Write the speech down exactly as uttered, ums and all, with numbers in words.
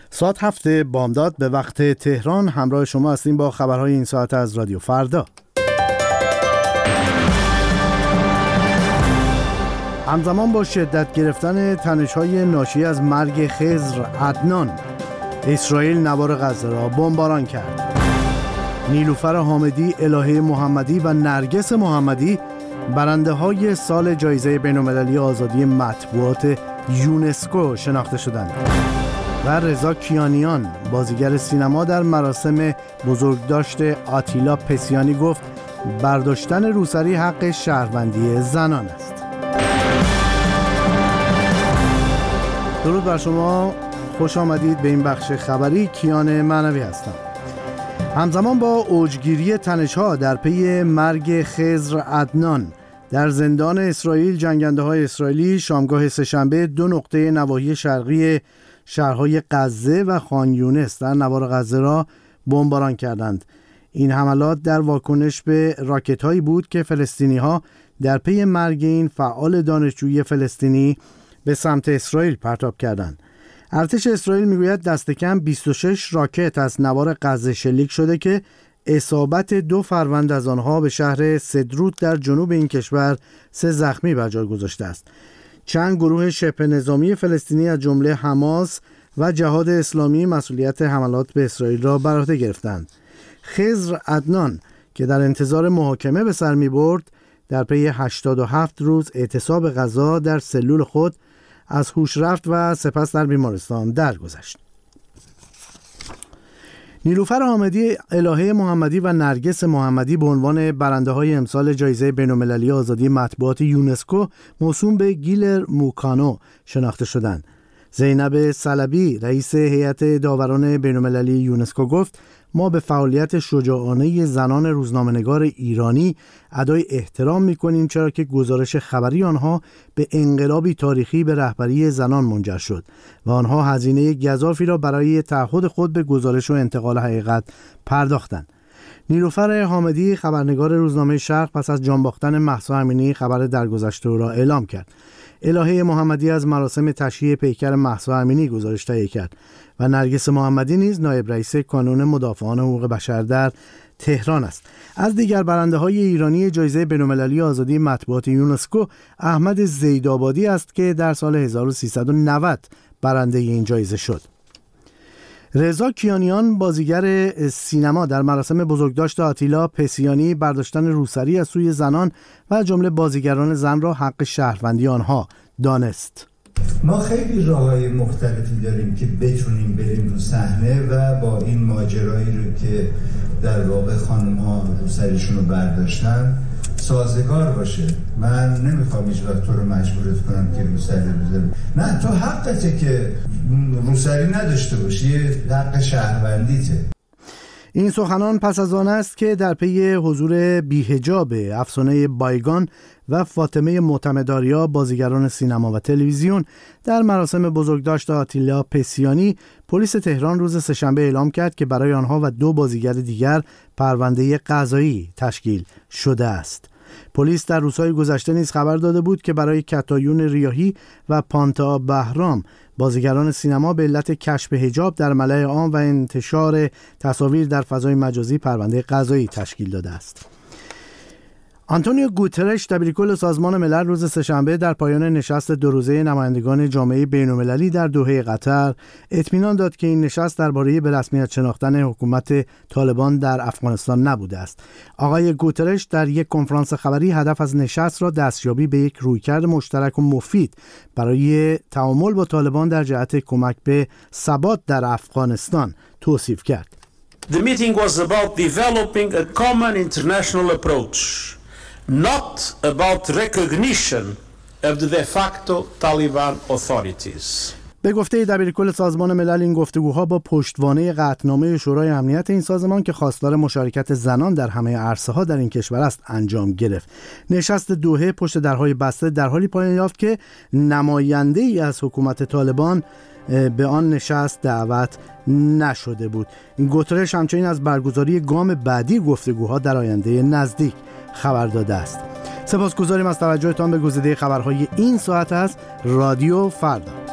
ساعت هفت بامداد به وقت تهران همراه شما هستیم با خبرهای این ساعت از رادیو فردا. همزمان با شدت گرفتن تنش‌های ناشی از مرگ خضر عدنان، اسرائیل نوار غزه را بمباران کرد. نیلوفر حامدی، الهه محمدی و نرگس محمدی برنده های سال جایزه بین‌المللی آزادی مطبوعات یونسکو شناخته شدند. و رضا کیانیان، بازیگر سینما، در مراسم بزرگداشت آتیلا پسیانی گفت برداشتن روسری حق شهروندی زنان است. درود بر شما، خوش آمدید به این بخش خبری. کیان معنوی هستم. همزمان با اوجگیری تنش‌ها در پی مرگ خضر عدنان در زندان اسرائیل، جنگنده های اسرائیلی شامگاه سه‌شنبه دو نقطه نواحی شرقی شهرهای غزه و خان یونس در نوار غزه را بمباران کردند. این حملات در واکنش به راکت‌هایی بود که فلسطینی‌ها در پی مرگ این فعال دانشجوی فلسطینی به سمت اسرائیل پرتاب کردند. ارتش اسرائیل میگوید دست کم بیست و شش راکت از نوار غزه شلیک شده که اصابت دو فروند از آنها به شهر سدروت در جنوب این کشور سه زخمی بر جای گذاشته است. چند گروه شبه نظامی فلسطینی از جمله حماس و جهاد اسلامی مسئولیت حملات به اسرائیل را بر عهده گرفتند. خضر عدنان که در انتظار محاکمه به سر می برد، در پی هشتاد و هفت روز اعتصاب غذا در سلول خود از هوش رفت و سپس در بیمارستان درگذشت. نیلوفر حامدی، الهه محمدی و نرگس محمدی به عنوان برنده های امسال جایزه بین‌المللی آزادی مطبوعات یونسکو موسوم به گیلر موکانو شناخته شدند. زینب صلبی، رئیس هیئت داوران بین‌المللی یونسکو گفت ما به فعالیت شجاعانه زنان روزنامه‌نگار ایرانی ادای احترام می‌کنیم، چرا که گزارش خبری آنها به انقلابی تاریخی به رهبری زنان منجر شد و آنها هزینه گزافی را برای تعهد خود به گزارش و انتقال حقیقت پرداختند. نیلوفر حامدی، خبرنگار روزنامه شرق، پس از جان باختن مهسا امینی خبر درگذشته او را اعلام کرد. الهه محمدی از مراسم تشییع پیکر مهسا امینی گزارش تهیه کرد و نرگس محمدی نیز نایب رئیس کانون مدافعان حقوق بشر در تهران است. از دیگر برنده های ایرانی جایزه بین‌المللی آزادی مطبوعات یونسکو احمد زیدآبادی است که در سال هزار و سیصد و نود برنده این جایزه شد. رضا کیانیان، بازیگر سینما، در مراسم بزرگداشت آتیلا پسیانی برداشتن روسری از سوی زنان و جمله بازیگران زن را حق شهروندی آنها دانست. ما خیلی راه‌های مختلفی داریم که بتونیم بریم رو صحنه و با این ماجرایی رو که در واقع خانم‌ها روسریشون رو برداشتن سازگار باشه. من نمیخوام هیچ وقت تو رو مجبورت کنم که روسری بذاری. نه، تو حقته که روسری نداشته باشی، حق شهروندیته. این سخنان پس از آن است که در پی حضور بی‌حجاب افسانه بایگان و فاطمه معتمدآریا، بازیگران سینما و تلویزیون، در مراسم بزرگداشت آتیلا پسیانی، پلیس تهران روز سه‌شنبه اعلام کرد که برای آنها و دو بازیگر دیگر پرونده قضایی تشکیل شده است. پلیس در روزهای گذشته نیز خبر داده بود که برای کتایون ریاحی و پانتا بهرام، بازیگران سینما، به علت کشف حجاب در ملأ عام و انتشار تصاویر در فضای مجازی پرونده قضایی تشکیل داده است. آنتونیو گوترش، دبیرکل سازمان ملل، روز سه‌شنبه در پایان نشست دو روزه نمایندگان جامعه بین‌المللی در دوحه قطر اطمینان داد که این نشست درباره به رسمیت شناختن حکومت طالبان در افغانستان نبوده است. آقای گوترش در یک کنفرانس خبری هدف از نشست را دستیابی به یک رویکرد مشترک و مفید برای تعامل با طالبان در جهت کمک به ثبات در افغانستان توصیف کرد. The meeting was about developing a common international approach, not about recognition of the de facto Taliban authorities. به گفته دبیرکل سازمان ملل، این گفتگوها با پشتوانه قطعنامه شورای امنیت این سازمان که خواستار مشارکت زنان در همه عرصه‌ها در این کشور است انجام گرفت. نشست دوحه پشت درهای بسته در حالی پایان یافت که نماینده‌ای از حکومت طالبان به آن نشست دعوت نشده بود. گوترش همچنین از برگزاری گام بعدی گفتگوها در آینده نزدیک خبر داده است. سپاسگزاریم از توجهتان به گزیده خبرهای این ساعت از رادیو فردا.